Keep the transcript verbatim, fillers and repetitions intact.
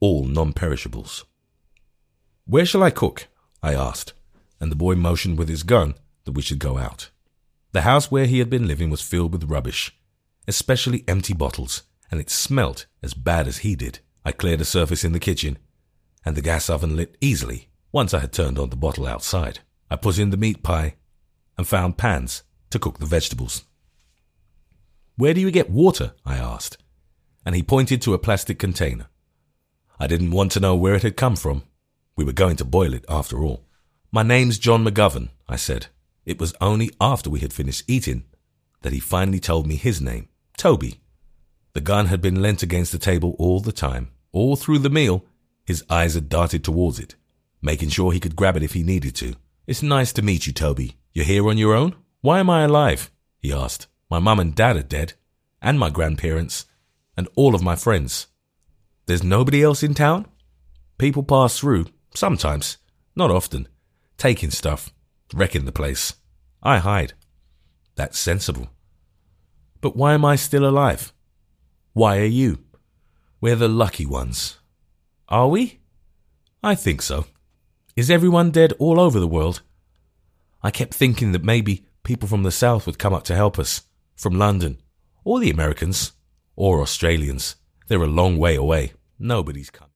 all non-perishables. "Where shall I cook?" I asked, and the boy motioned with his gun that we should go out. The house where he had been living was filled with rubbish, especially empty bottles, and it smelt as bad as he did. I cleared a surface in the kitchen, and the gas oven lit easily once I had turned on the bottle outside. I put in the meat pie and found pans to cook the vegetables. "Where do you get water?" I asked, and he pointed to a plastic container. I didn't want to know where it had come from. We were going to boil it after all. "My name's John McGovern," I said. It was only after we had finished eating that he finally told me his name, Toby. The gun had been leant against the table all the time. All through the meal, his eyes had darted towards it, making sure he could grab it if he needed to. "It's nice to meet you, Toby. You're here on your own? Why am I alive?" he asked. "My mum and dad are dead, and my grandparents, and all of my friends. There's nobody else in town?" "People pass through, sometimes, not often, taking stuff, wrecking the place. I hide." "That's sensible. But why am I still alive? Why are you? We're the lucky ones." "Are we?" "I think so. Is everyone dead all over the world? I kept thinking that maybe people from the south would come up to help us, from London, or the Americans, or Australians. They're a long way away. Nobody's coming."